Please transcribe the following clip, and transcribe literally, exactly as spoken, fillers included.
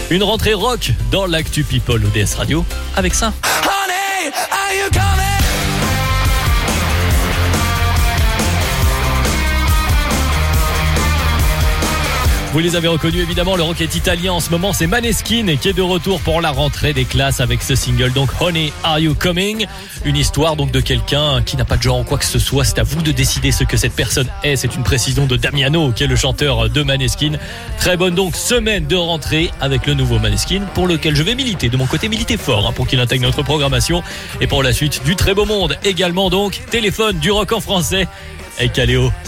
Une rentrée rock dans l'actu People O D S Radio avec ça. Honey, are you coming? Vous les avez reconnus évidemment, le rock est italien en ce moment, c'est Maneskin qui est de retour pour la rentrée des classes avec ce single, donc Honey, Are You Coming? Une histoire donc de quelqu'un qui n'a pas de genre en quoi que ce soit, c'est à vous de décider ce que cette personne est, c'est une précision de Damiano qui est le chanteur de Maneskin. Très bonne donc semaine de rentrée avec le nouveau Maneskin pour lequel je vais militer, de mon côté militer fort hein, pour qu'il intègre notre programmation et pour la suite du très beau monde également donc, téléphone du rock en français avec Caléo.